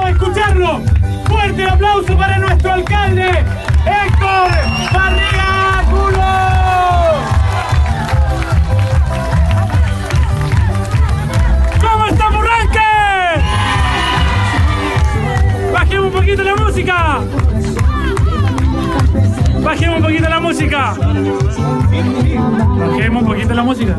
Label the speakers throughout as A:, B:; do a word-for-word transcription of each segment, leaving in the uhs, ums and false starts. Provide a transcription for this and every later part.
A: a escucharlo. Fuerte el aplauso para nuestro alcalde, Héctor Barriga Angulo. ¿Cómo está Purranque? Bajemos un poquito la música. Bajemos un poquito la música. Bajemos un poquito la música.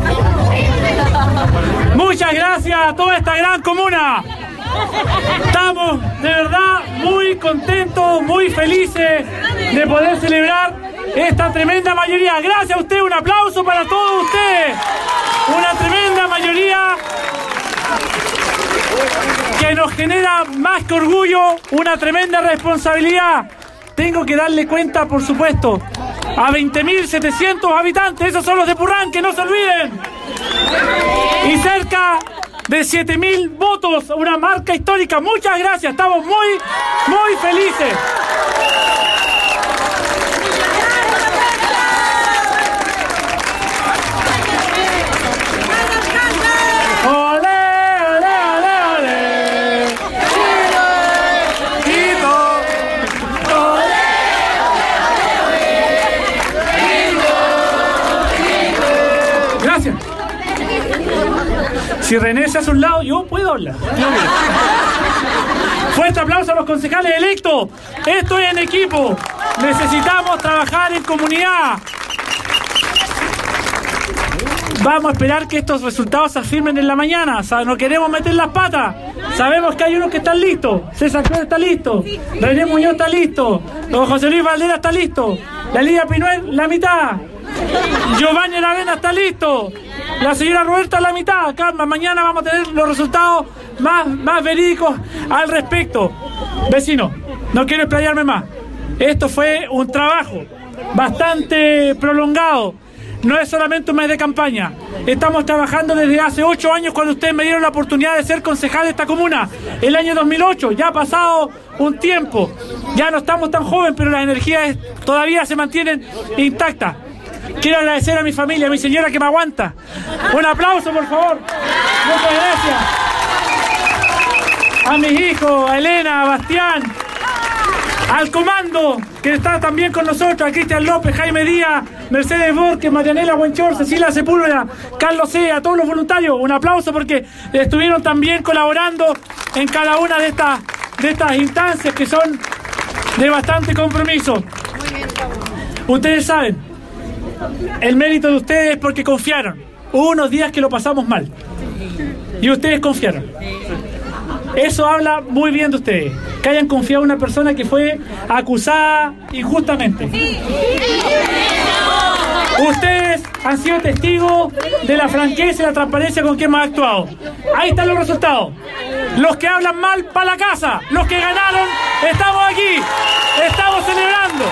A: Muchas gracias a toda esta gran comuna. Estamos de verdad muy contentos, muy felices de poder celebrar esta tremenda mayoría. Gracias a usted, un aplauso para todos ustedes. Una tremenda mayoría que nos genera más que orgullo, una tremenda responsabilidad. Tengo que darle cuenta, por supuesto, a veinte mil setecientos habitantes, esos son los de Purranque, no se olviden. Y cerca de siete mil votos, una marca histórica. Muchas gracias, estamos muy, muy felices. Si René se hace a un lado, yo puedo hablar. Fuerte aplauso a los concejales electos. Esto es en equipo. Necesitamos trabajar en comunidad. Vamos a esperar que estos resultados se afirmen en la mañana. O sea, no queremos meter las patas. Sabemos que hay unos que están listos. César Cruz está listo. René Muñoz está listo. Don José Luis Valdera está listo. La Lidia Pinuel, la mitad. Giovanni Aravena está listo. La señora Roberta la mitad. Calma, mañana vamos a tener los resultados más, más verídicos al respecto. Vecino, no quiero explayarme más. Esto fue un trabajo bastante prolongado. No es solamente un mes de campaña. Estamos trabajando desde hace ocho años cuando ustedes me dieron la oportunidad de ser concejal de esta comuna. El año dos mil ocho, ya ha pasado un tiempo. Ya no estamos tan jóvenes, pero las energías todavía se mantienen intactas. Quiero agradecer a mi familia, a mi señora que me aguanta. Un aplauso, por favor. Muchas gracias. A mis hijos, a Elena, a Bastián, al comando, que está también con nosotros, a Cristian López, Jaime Díaz, Mercedes Borges, Marianela Buenchor, Cecilia Sepúlveda, Carlos C., a todos los voluntarios. Un aplauso porque estuvieron también colaborando en cada una de estas, de estas instancias que son de bastante compromiso. Ustedes saben, el mérito de ustedes es porque confiaron. Hubo unos días que lo pasamos mal y ustedes confiaron. Eso habla muy bien de ustedes, que hayan confiado en una persona que fue acusada injustamente. Ustedes han sido testigos de la franqueza y la transparencia con que hemos actuado. Ahí están los resultados. Los que hablan mal, para la casa. Los que ganaron, estamos aquí. Estamos celebrando.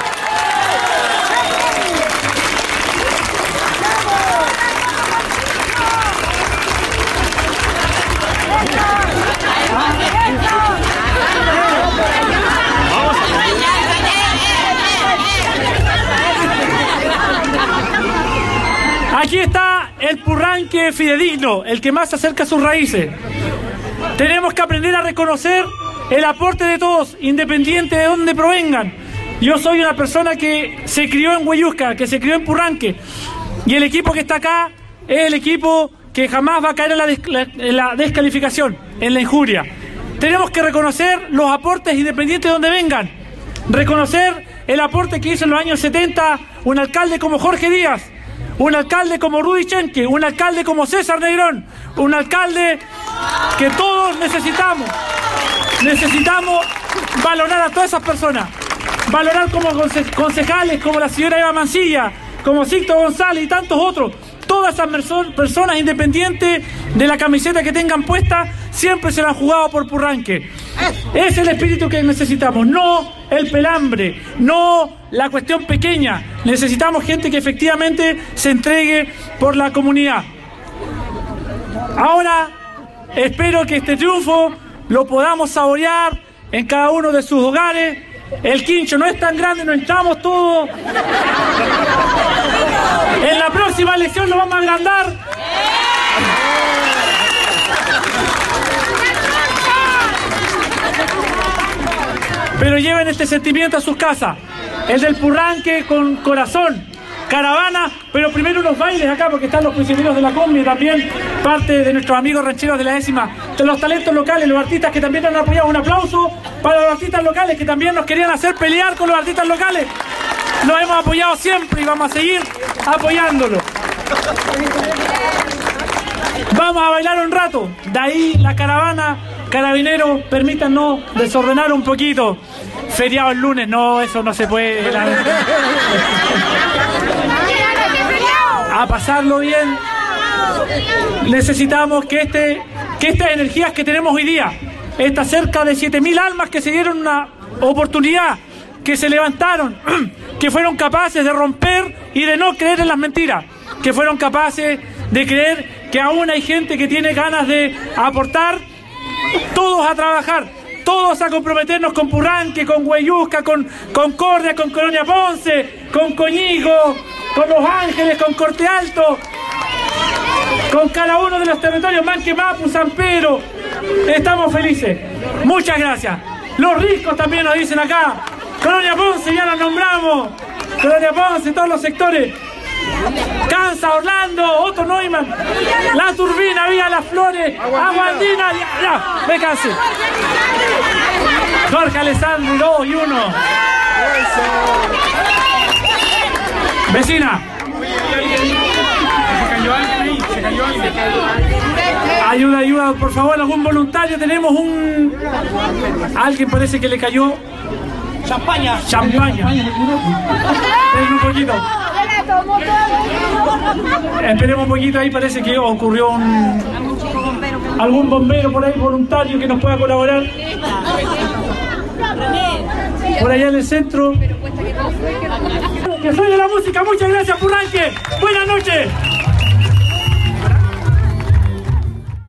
A: Aquí está el Purranque fidedigno, el que más se acerca a sus raíces. Tenemos que aprender a reconocer el aporte de todos, independiente de dónde provengan. Yo soy una persona que se crió en Hueyusca, que se crió en Purranque, y el equipo que está acá es el equipo que jamás va a caer en la, des en la descalificación, en la injuria. Tenemos que reconocer los aportes independientes de donde vengan. Reconocer el aporte que hizo en los años setenta un alcalde como Jorge Díaz, un alcalde como Rudy Chenque, un alcalde como César Negrón, un alcalde que todos necesitamos. Necesitamos valorar a todas esas personas. Valorar como conce concejales, como la señora Eva Mancilla, como Sixto González y tantos otros. Todas esas personas, independientes de la camiseta que tengan puesta, siempre se la han jugado por Purranque. Ese es el espíritu que necesitamos, no el pelambre, no la cuestión pequeña. Necesitamos gente que efectivamente se entregue por la comunidad. Ahora, espero que este triunfo lo podamos saborear en cada uno de sus hogares. El quincho no es tan grande, nos entramos todos. En la próxima elección lo vamos a agrandar. pero lleven este sentimiento a sus casas. El del Purranque con corazón, caravana, pero primero unos bailes acá porque están los prisioneros de la combi, también parte de nuestros amigos rancheros de la décima, de los talentos locales, los artistas que también han apoyado. Un aplauso para los artistas locales que también nos querían hacer pelear con los artistas locales. Los hemos apoyado siempre y vamos a seguir apoyándolos. Vamos a bailar un rato, de ahí la caravana. Carabineros, permítanos desordenar un poquito. Feriado el lunes, no, eso no se puede. A pasarlo bien. Necesitamos que, este, que estas energías que tenemos hoy día, estas cerca de siete mil almas que se dieron una oportunidad, que se levantaron, que fueron capaces de romper y de no creer en las mentiras, que fueron capaces de creer que aún hay gente que tiene ganas de aportar, todos a trabajar, todos a comprometernos con Purranque, con Hueyusca, con Concordia, con Colonia Ponce, con Coñigo, con Los Ángeles, con Corte Alto, con cada uno de los territorios, Manque, Mapu, San Pedro. Estamos felices. Muchas gracias. Los Riscos también nos dicen acá. Colonia Ponce, ya los nombramos. Colonia Ponce, todos los sectores. Cansa, Orlando, Otto Neumann, La Turbina, Vía Las Flores, Aguandina, ya, ya, me cansé. Jorge Alessandri, dos y uno. Vecina. Se cayó alguien ahí, se cayó alguien. Ayuda, ayuda, por favor, algún voluntario. Tenemos un... Alguien parece que le cayó. Champaña. Champaña. Esperen un poquito. Esperemos un poquito, ahí parece que ocurrió un... algún bombero por ahí voluntario que nos pueda colaborar. Por allá en el centro. Que suene la música, muchas gracias Purranque. Buenas noches.